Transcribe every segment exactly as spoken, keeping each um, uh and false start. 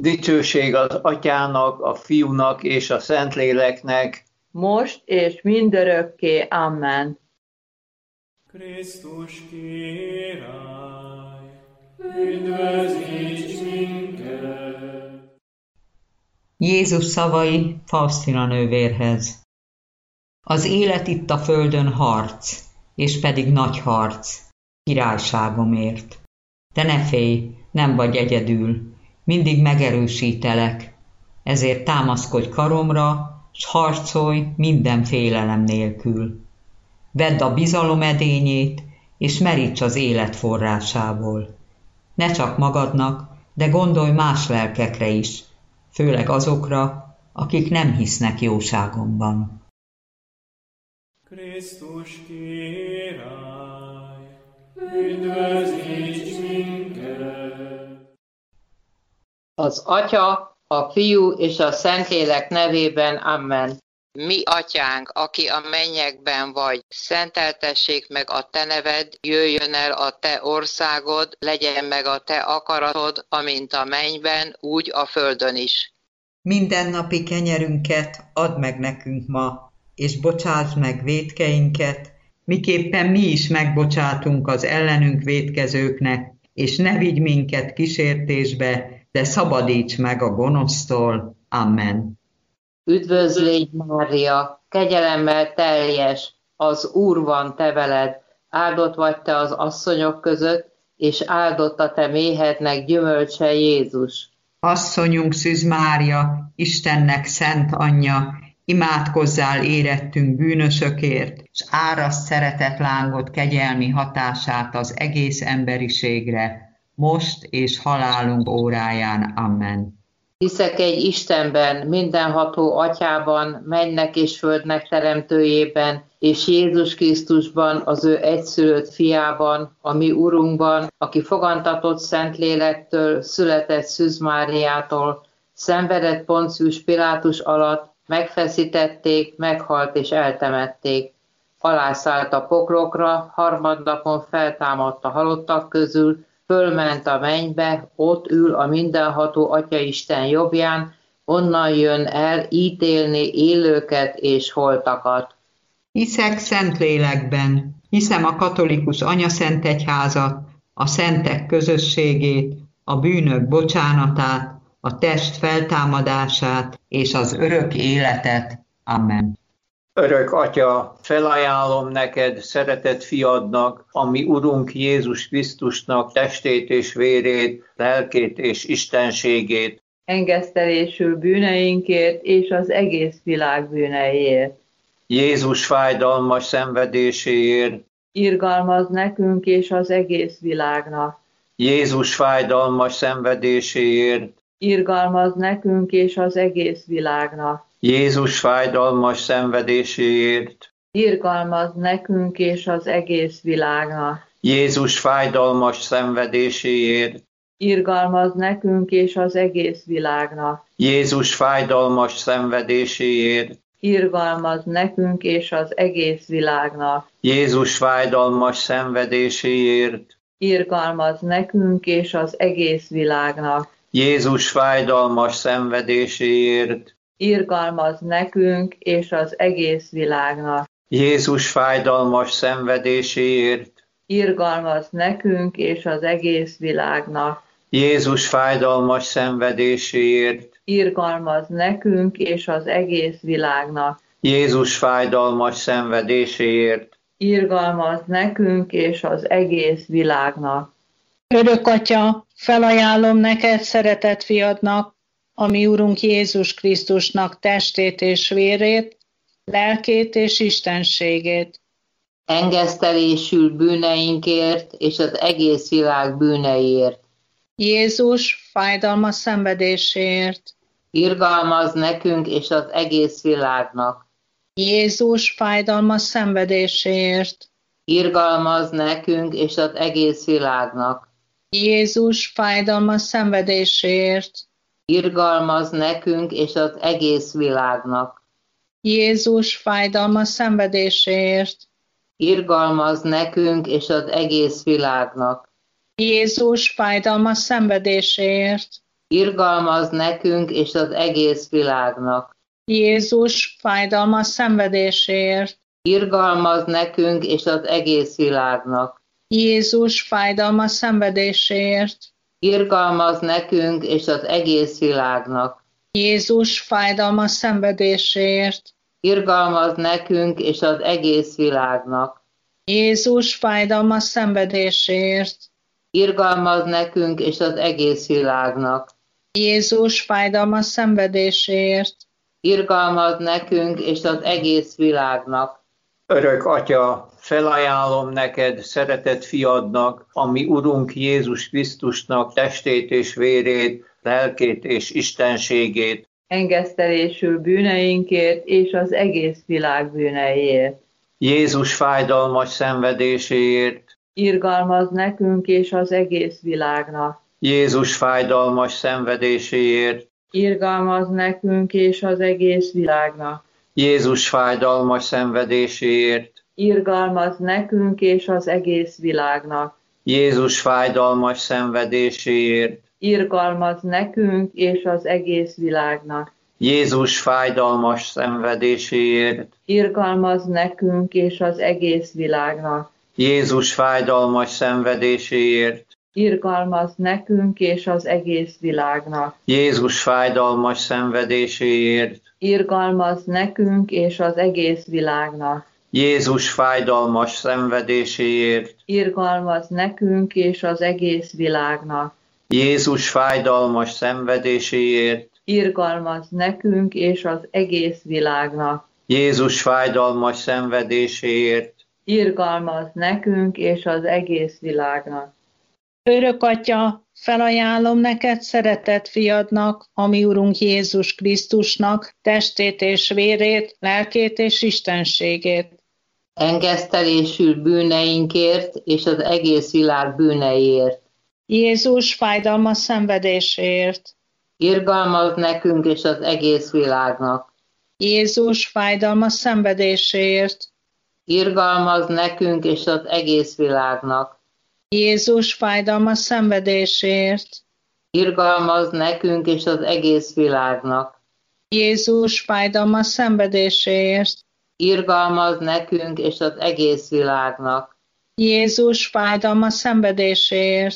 Dicsőség az Atyának, a Fiúnak és a Szentléleknek, most és mindörökké. Amen. Krisztus király, üdvözíts minket! Jézus szavai Faustina nővérhez. Az élet itt a földön harc, és pedig nagy harc, királyságomért. De ne félj, nem vagy egyedül, mindig megerősítelek, ezért támaszkodj karomra, s harcolj minden félelem nélkül. Vedd a bizalom edényét, és meríts az élet forrásából. Ne csak magadnak, de gondolj más lelkekre is, főleg azokra, akik nem hisznek jóságomban. Krisztus király, üdvözíts minket! Az Atya, a Fiú és a Szentlélek nevében. Amen. Mi atyánk, aki a mennyekben vagy, szenteltessék meg a te neved, jöjjön el a te országod, legyen meg a te akaratod, amint a mennyben, úgy a földön is. Mindennapi kenyerünket add meg nekünk ma, és bocsásd meg vétkeinket, miképpen mi is megbocsátunk az ellenünk vétkezőknek, és ne vigy minket kísértésbe, de szabadíts meg a gonosztól. Amen. Üdvözlégy Mária, kegyelemmel teljes, az Úr van te veled, áldott vagy te az asszonyok között, és áldott a te méhednek gyümölcse Jézus. Asszonyunk Szűz Mária, Istennek szent anyja, imádkozzál érettünk bűnösökért, s áraszt szeretetlángot kegyelmi hatását az egész emberiségre, most és halálunk óráján. Amen. Hiszek egy Istenben, mindenható Atyában, mennek és földnek teremtőjében, és Jézus Krisztusban, az ő egyszülött fiában, a mi Urunkban, aki fogantatott Szentlélektől, született Szűz Máriától, szenvedett Poncius Pilátus alatt, megfeszítették, meghalt és eltemették. Alászállt a poklokra, harmadnapon feltámadt a halottak közül, fölment a mennybe, ott ül a mindenható Atyaisten jobbján, onnan jön el ítélni élőket és holtakat. Hiszek Szentlélekben, hiszem a katolikus anyaszentegyházat, a szentek közösségét, a bűnök bocsánatát, a test feltámadását és az örök életet. Amen. Örök Atya, felajánlom neked, szeretett fiadnak, a mi Urunk Jézus Krisztusnak testét és vérét, lelkét és istenségét. Engesztelésül bűneinkért és az egész világ bűneiért. Jézus fájdalmas szenvedéséért. Irgalmaz nekünk és az egész világnak. Jézus fájdalmas szenvedéséért. Irgalmaz nekünk és az egész világnak. Jézus fájdalmas szenvedéséért. Irgalmaz nekünk és az egész világnak. Jézus fájdalmas szenvedéséért. Irgalmaz nekünk és az egész világnak. Jézus fájdalmas szenvedéséért. Irgalmaz nekünk és az egész világnak. Jézus fájdalmas szenvedéséért. Irgalmaz nekünk és az egész világnak. Jézus fájdalmas szenvedéséért. Irgalmaz nekünk és az egész világnak. Jézus fájdalmas szenvedéséért. Irgalmaz nekünk és az egész világnak. Jézus fájdalmas szenvedéséért. Irgalmaz nekünk és az egész világnak. Jézus fájdalmas szenvedéséért. Irgalmaz nekünk és az egész világnak. Örök Atya, felajánlom neked, szeretett fiadnak, a mi Urunk Jézus Krisztusnak testét és vérét, lelkét és istenségét. Engesztelésül bűneinkért és az egész világ bűneiért. Jézus fájdalmas szenvedéséért. Irgalmaz nekünk és az egész világnak. Jézus fájdalmas szenvedéséért. Irgalmaz nekünk és az egész világnak. Jézus fájdalmas szenvedéséért. Irgalmaz nekünk és az egész világnak. Jézus fájdalmas szenvedéséért. Irgalmaz nekünk és az egész világnak. Jézus fájdalmas szenvedéséért. irgalmaz nekünk és az egész világnak. Jézus fájdalmas szenvedéséért, Irgalmaz nekünk és az egész világnak. Jézus fájdalmas szenvedéséért, Irgalmaz nekünk és az egész világnak. Jézus fájdalmas szenvedéséért, Irgalmaz nekünk és az egész világnak. Jézus fájdalmas szenvedéséért, Irgalmaz nekünk és az egész világnak. Jézus fájdalmas szenvedéséért, Irgalmaz nekünk és az egész világnak. Örök Atya, felajánlom neked, szeretett fiadnak, a mi Urunk Jézus Krisztusnak testét és vérét, lelkét és istenségét, engesztelésül bűneinkért és az egész világ bűneiért. Jézus fájdalmas szenvedéséért, Irgalmaz nekünk és az egész világnak. Jézus fájdalmas szenvedéséért, Irgalmaz nekünk és az egész világnak. Jézus fájdalmas szenvedéséért, Irgalmaz nekünk és az egész világnak. Jézus fájdalmas szenvedéséért, Irgalmaz nekünk és az egész világnak. Jézus fájdalmas szenvedéséért, Irgalmaz nekünk és az egész világnak. Jézus fájdalmas szenvedéséért, Irgalmaz nekünk és az egész világnak. Jézus fájdalmas szenvedéséért, Irgalmaz nekünk és az egész világnak. Jézus fájdalmas szenvedéséért, Irgalmaz nekünk és az egész világnak. Jézus fájdalmas szenvedéséért, Irgalmaz nekünk és az egész világnak. Jézus fájdalmas szenvedéséért, Irgalmaz nekünk és az egész világnak. Örök Atya, felajánlom neked szeretett fiadnak, a mi Urunk Jézus Krisztusnak testét és vérét, lelkét és istenségét. Engesztelésül bűneinkért és az egész világ bűneiért. Jézus fájdalmas szenvedéséért, Irgalmaz nekünk és az egész világnak. Jézus fájdalmas szenvedéséért, Irgalmaz nekünk és az egész világnak. Jézus fájdalmas szenvedéséért, Irgalmaz nekünk és az egész világnak. Jézus fájdalmas szenvedéséért, Irgalmaz nekünk és az egész világnak. Jézus fájdalmas szenvedéséért,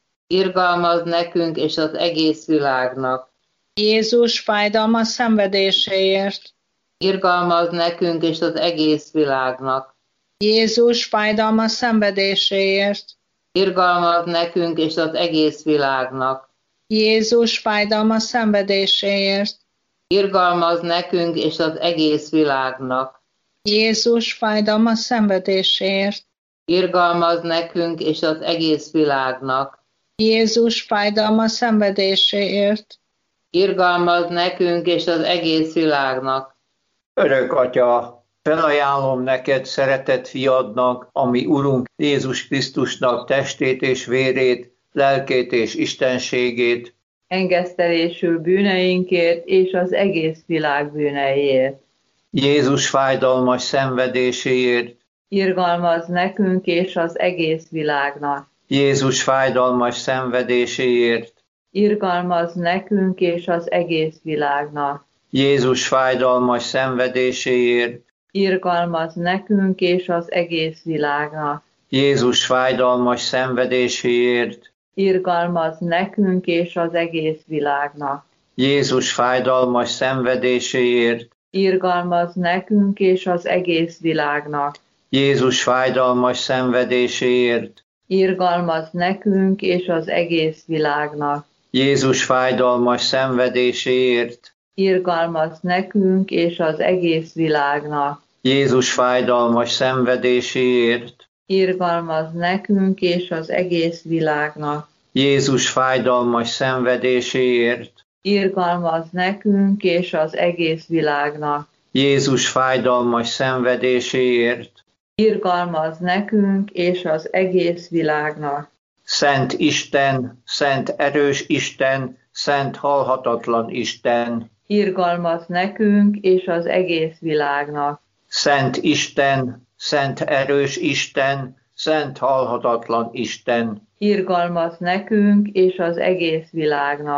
Irgalmaz nekünk és az egész világnak. Jézus fájdalmas szenvedéséért, Irgalmaz nekünk és az egész világnak. Jézus fájdalmas szenvedéséért, Irgalmaz nekünk és az egész világnak. Jézus fájdalmas szenvedéséért, Irgalmaz nekünk és az egész világnak. Jézus fájdalmas szenvedéséért, Irgalmaz nekünk és az egész világnak. Jézus fájdalmas szenvedéséért, Irgalmaz nekünk és az egész világnak. Örök Atya, felajánlom neked, szeretett fiadnak, a mi Urunk Jézus Krisztusnak testét és vérét, lelkét és istenségét, Engesztelésül bűneinkért és az egész világ bűneiért. Jézus fájdalmas szenvedéséért, Irgalmaz nekünk és az egész világnak. Jézus fájdalmas szenvedéséért, Irgalmaz nekünk és az egész világnak. Jézus fájdalmas szenvedéséért, Irgalmaz nekünk és az egész világnak. Jézus fájdalmas szenvedéséért, Irgalmaz nekünk és az egész világnak. Jézus fájdalmas szenvedéséért, Irgalmaz nekünk és az egész világnak. Jézus fájdalmas szenvedéséért, Irgalmaz nekünk és az egész világnak. Jézus fájdalmas szenvedéséért, Irgalmaz nekünk és az egész világnak. Jézus fájdalmas szenvedéséért, Irgalmaz nekünk és az egész világnak. Jézus fájdalmas szenvedéséért, Irgalmaz nekünk és az egész világnak. Jézus fájdalmas szenvedéséért, Irgalmaz nekünk és az egész világnak. Szent Isten, szent erős Isten, szent halhatatlan Isten, Irgalmaz nekünk és az egész világnak. Szent Isten, szent erős Isten, szent halhatatlan Isten, Irgalmaz nekünk és az egész világnak.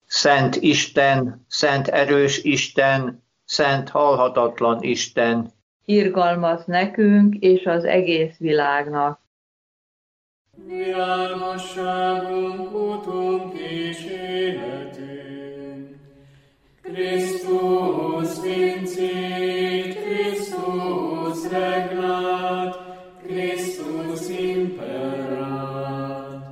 Szent Isten, szent erős Isten, szent halhatatlan Isten, irgalmaz nekünk és az egész világnak. Világosságunk, utunk és életünk. Christus vincit, Christus regnat, Christus imperat.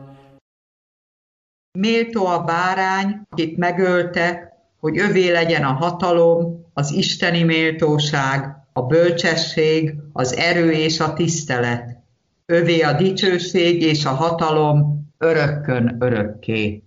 Méltó a bárány, akit megöltek, hogy övé legyen a hatalom, az isteni méltóság, a bölcsesség, az erő és a tisztelet. Övé a dicsőség és a hatalom örökkön örökké.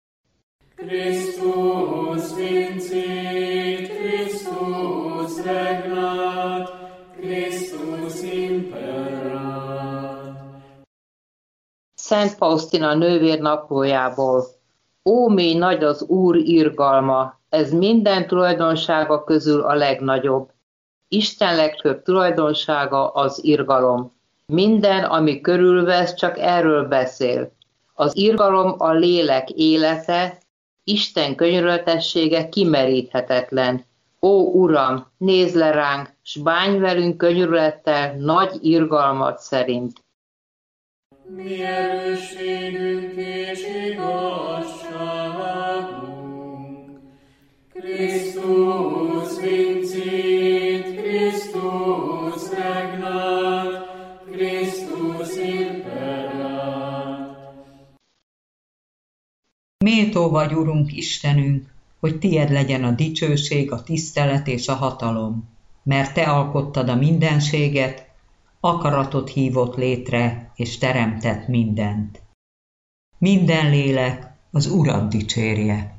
Christus vincit, Christus regnat, Christus imperat. Szent Faustina nővér naplójából. Ó, mély nagy az Úr irgalma, ez minden tulajdonsága közül a legnagyobb. Isten legfőbb tulajdonsága az irgalom. Minden, ami körülvesz, csak erről beszél. Az irgalom a lélek élete, Isten könyörületessége kimeríthetetlen. Ó, Uram, nézz le ránk, s bánj velünk könyörülettel nagy irgalmat szerint. Mi erősségünk és igazságunk. Christus vincit, Christus regnat, Christus imperat. Méltó vagy, Urunk Istenünk, hogy tied legyen a dicsőség, a tisztelet és a hatalom, mert te alkottad a mindenséget, akaratod hívott létre, és teremtett mindent. Minden lélek az Urat dicsérje.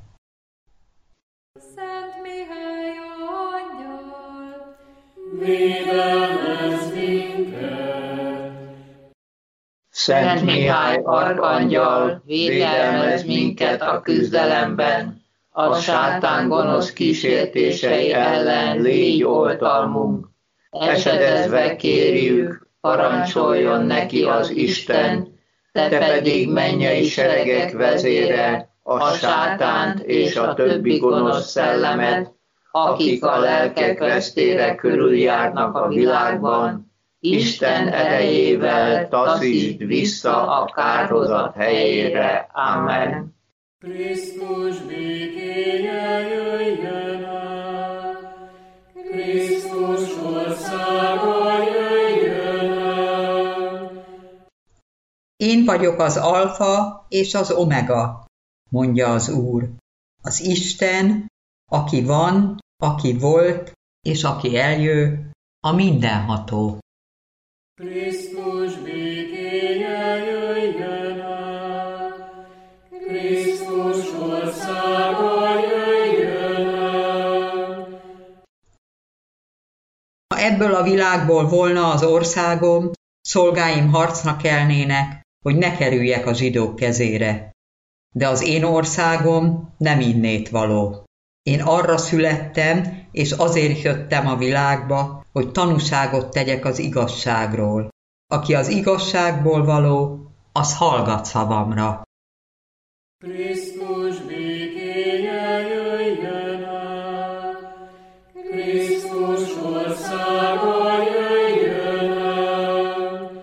Szent Mihály angyal, Védelmezz minket! Szent Mihály arkangyal, védelmezz minket a küzdelemben, a sátán gonosz kísértései ellen légy oltalmunk. Esedezve kérjük, parancsoljon neki az Isten, te pedig mennyei seregek vezére, a sátánt és a többi gonosz szellemet, akik a lelkek vesztére körüljárnak a világban, Isten erejével taszítsd vissza a kárhozat helyére. Amen. Krisztus békéje jöjjön el, Krisztus országa jöjjön el. Én vagyok az alfa és az omega, mondja az Úr, az Isten, aki van, aki volt, és aki eljő, a mindenható. Krisztus békéje jöjjön el, Krisztus országa jöjjön el. Ha ebből a világból volna az országom, szolgáim harcnak kelnének, hogy ne kerüljek a zsidók kezére. De az én országom nem innét való. Én arra születtem, és azért jöttem a világba, hogy tanúságot tegyek az igazságról. Aki az igazságból való, az hallgat szavamra. Krisztus békéje jöjjön el, Krisztus országa jöjjön el.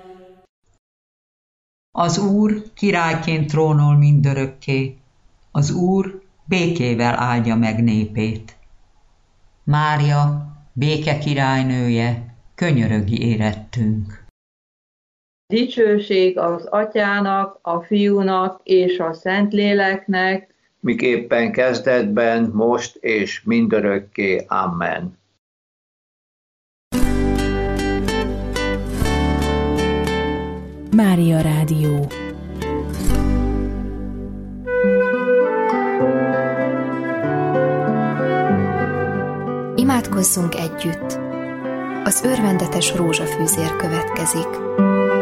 Az Úr királyként trónol mindörökké, az Úr békével áldja meg népét. Mária, béke királynője, könyörögi érettünk. Dicsőség az Atyának, a Fiúnak és a Szentléleknek, miképpen kezdetben, most és mindörökké. Amen. Mária Rádió. Imádkozzunk együtt. Az örvendetes rózsafűzér következik.